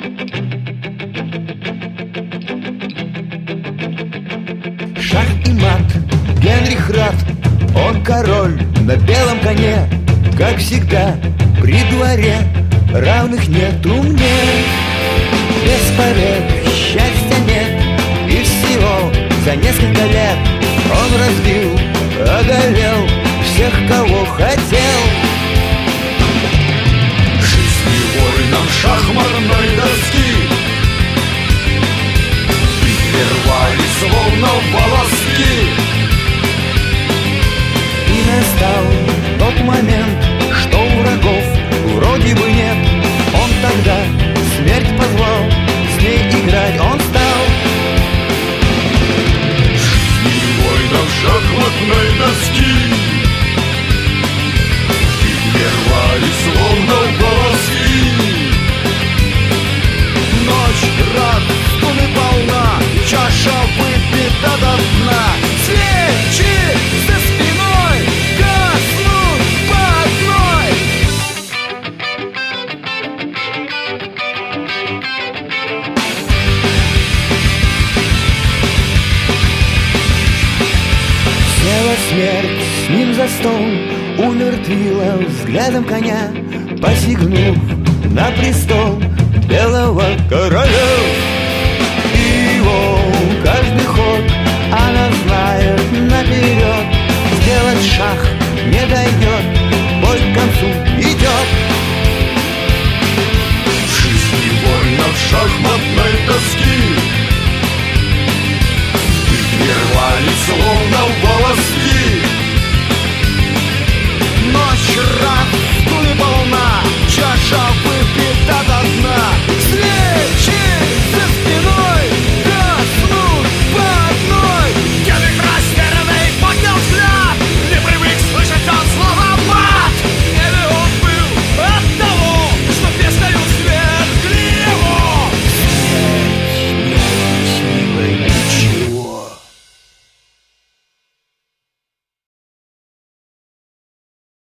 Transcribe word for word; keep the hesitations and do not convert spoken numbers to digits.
Шах и мат, Генрих Рад, он король на белом коне. Как всегда, при дворе равных нету мне. Без побед счастья нет, и всего за несколько лет он разбил, одолел всех, кого хотел. Жизни воинам шахматной доски прервали словно волоски. И настал тот момент, что у врагов вроде бы нет. Он тогда смерть позвал, с ней играть он стал. Жизни воинам шахматной доски прервали словно волоски. Ночь, рад, стуны полна, чаша выпита до дна. Свечи за спиной гаснут по одной. Села смерть с ним за стол, умертвила взглядом коня, посягнув на престол белого короля.